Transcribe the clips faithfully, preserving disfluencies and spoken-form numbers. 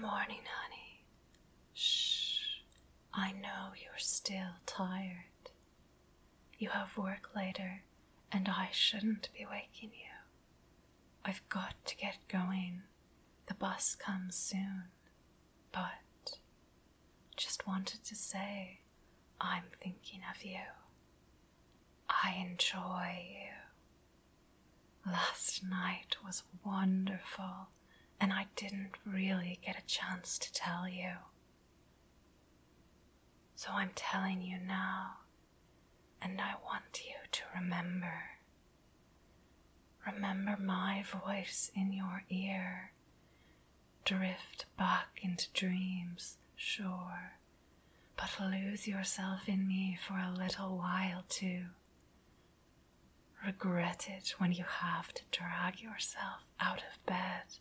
morning, honey. Shh. I know you're still tired. You have work later, and I shouldn't be waking you. I've got to get going. The bus comes soon. But just wanted to say I'm thinking of you. I enjoy you. Last night was wonderful, and I didn't really get a chance to tell you. So I'm telling you now, and I want you to remember. Remember my voice in your ear. Drift back into dreams, sure, but lose yourself in me for a little while too. Regret it when you have to drag yourself out of bed.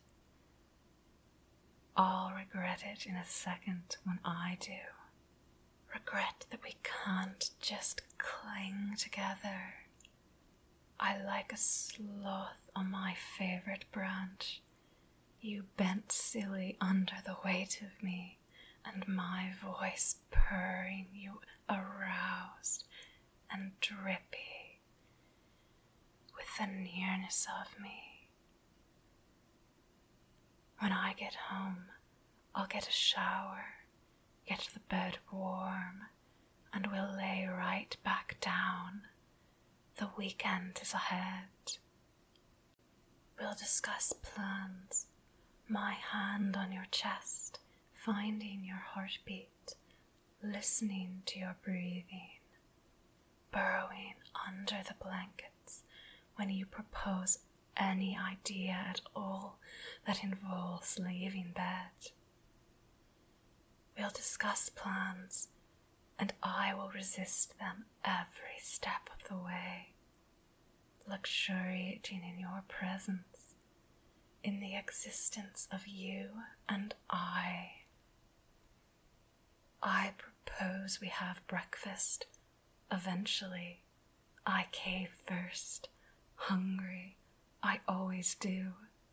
I'll regret it in a second when I do. Regret that we can't just cling together. I like a sloth on my favorite branch. You bent silly under the weight of me, and my voice purring you aroused and drippy with the nearness of me. When I get home, I'll get a shower, get the bed warm, and we'll lay right back down. The weekend is ahead. We'll discuss plans, my hand on your chest, finding your heartbeat, listening to your breathing, burrowing under the blankets when you propose any idea at all that involves leaving bed. We'll discuss plans, and I will resist them every step of the way, luxuriating in your presence, in the existence of you and I. I propose we have breakfast. Eventually, I cave first, hungry, I always do.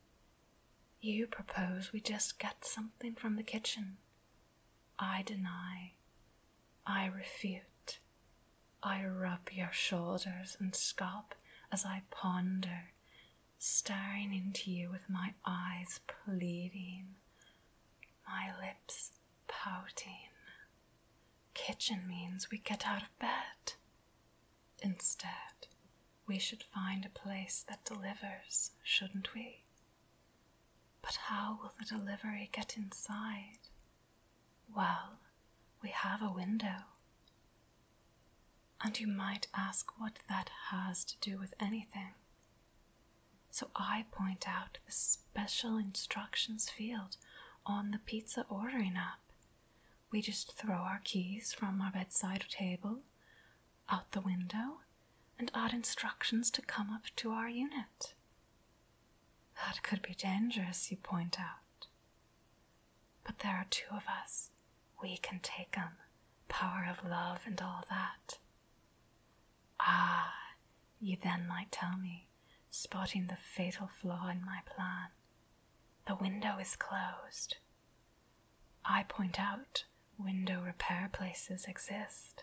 You propose we just get something from the kitchen. I deny. I refute. I rub your shoulders and scalp as I ponder, staring into you with my eyes pleading, my lips pouting. Kitchen means we get out of bed. Instead, we should find a place that delivers, shouldn't we? But how will the delivery get inside? Well, we have a window. And you might ask what that has to do with anything. So I point out the special instructions field on the pizza ordering app. We just throw our keys from our bedside table out the window and add instructions to come up to our unit. That could be dangerous, you point out. But there are two of us. We can take 'em. Power of love and all that. Ah, you then might tell me, spotting the fatal flaw in my plan. The window is closed. I point out window repair places exist.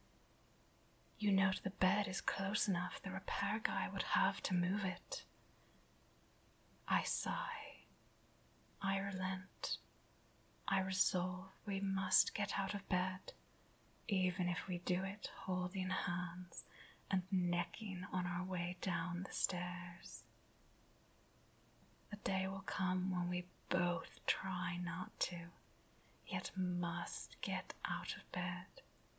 You note the bed is close enough the repair guy would have to move it. I sigh. I relent. I resolve we must get out of bed, even if we do it holding hands and necking on our way down the stairs. The day will come when we both try not to, yet must get out of bed.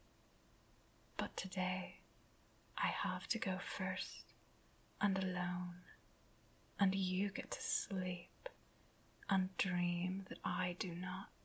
But today, I have to go first, and alone, and you get to sleep and dream that I do not.